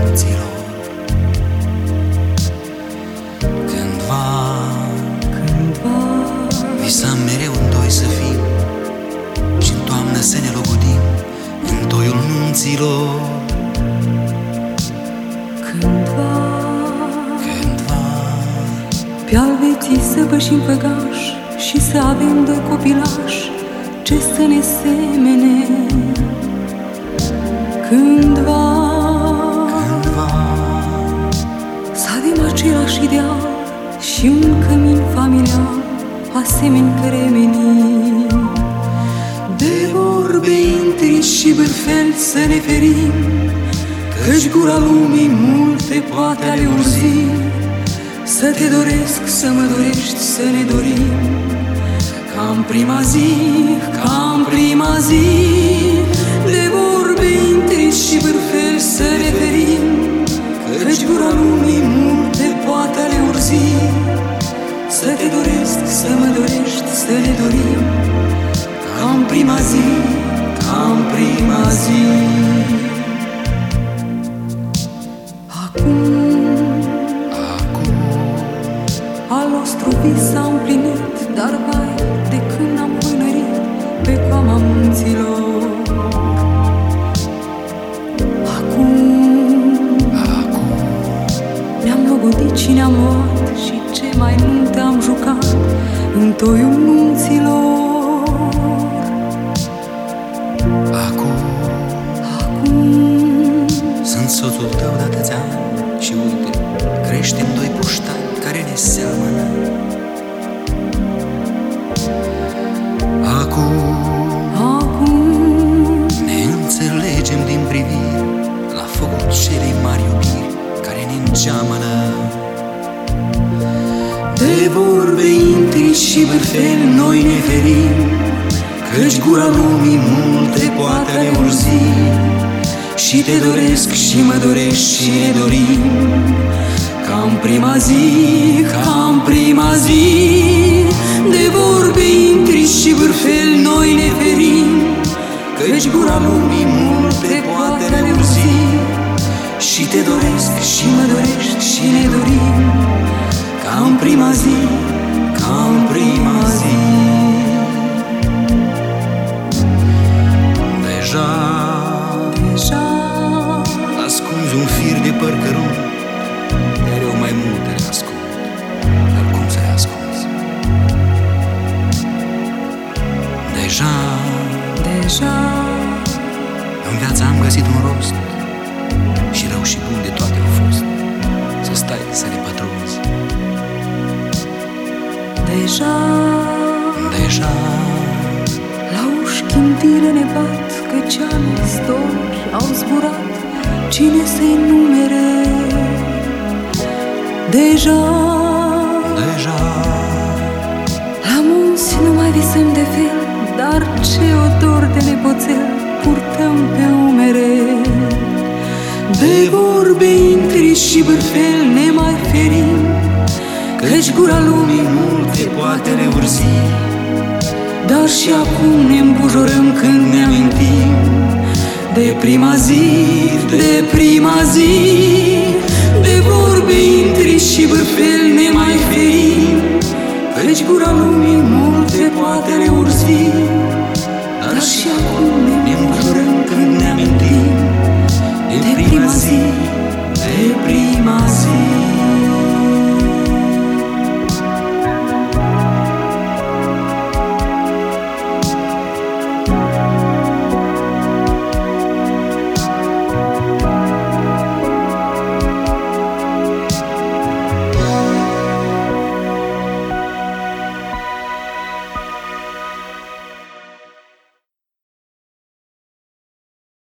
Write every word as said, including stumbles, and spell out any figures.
munților. Cândva, Cândva visam mereu în doi să fim și în toamnă să ne logodim în toiul munților. Cândva Cândva, pe albeții să pășim făgaș și să avem doi copilași ce să ne semene. Cândva, cândva, să avem același ideal și un cămin familial asemeni căremenii. De vorbe intrigi și bârfeli să ne ferim, căci gura lumii multe poate ale urzi. Să te doresc, să mă dorești, să ne dorim, ca-n prima zi, ca-n prima zi. De vorbe intrigi și bârfeli să ne ferim, căci gura lumii multe poate ale urzi. Să te doresc, să mă dorești, să ne dorim, ca-n prima zi, ca-n prima zi. Acum al nostru vis s-a împlinit, dar vai, de când am pânărit pe coama munților. Acum, acum, ne-am logodit și ne-am luat și ce mai multe am jucat în toiul munților. acum, Acum, sunt soțul tău de atâția ani și uite, creștem doi puștani care ne seamănă. Acum acum, ne înțelegem din priviri la focul celei mari iubiri care ne îngeamănă. De vorbe intrigi și bârfeli noi ne ferim, căci gura lumii multe poate ale urzi. Și te doresc și mă dorești și ne dorim, ca-n prima zi, ca-n prima zi. De vorbe intrigi și bârfeli noi ne ferim, căci gura lumii multe poate ale urzi. Și te doresc și mă dorești și ne dorim, ca-n prima zi, ca-n prima zi. Deja, deja ascunzi un fir de păr cărunt, dar eu mai multe le ascund, dar cum să le ascunzi? Deja, deja în viața am găsit un rost, și rău și bun de toate au fost, să stai să le pătrunzi. Deja, Deja, la uși chintile ne bat, căci ani stori au zburat, cine să-i numere? Deja, deja, la munți nu mai visăm de fel, dar ce odor de nepoțel purtăm pe umere. De vorbe intrigi și bârfeli ne mai ferim, căci gura lumii multe poate le urzi. Dar și acum ne îmbujorăm când ne amintim de prima zi, de prima zi. De vorbe intrigi și bârfeli ne mai ferim, căci gura lumii multe poate le urzi.